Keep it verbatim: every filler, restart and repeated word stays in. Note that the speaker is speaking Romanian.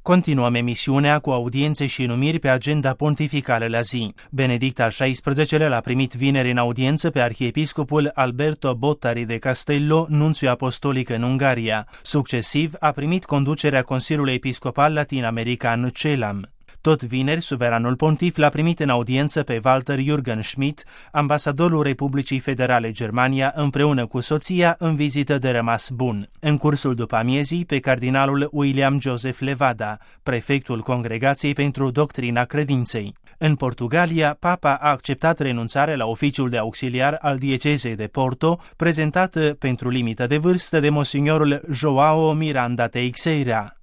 Continuăm emisiunea cu audiențe și numiri pe agenda pontificală la zi. Benedict al șaisprezecelea l-a primit vineri în audiență pe arhiepiscopul Alberto Bottari de Castello, nunțiu apostolic în Ungaria. Succesiv a primit conducerea Consiliului Episcopal Latin-American CELAM. Tot vineri, suveranul pontif l-a primit în audiență pe Walter Jürgen Schmidt, ambasadorul Republicii Federale Germania, împreună cu soția în vizită de rămas bun. În cursul după amiezii, pe cardinalul William Joseph Levada, prefectul Congregației pentru Doctrina Credinței. În Portugalia, Papa a acceptat renunțarea la oficiul de auxiliar al diecezei de Porto, prezentată pentru limită de vârstă de monsignorul João Miranda Teixeira.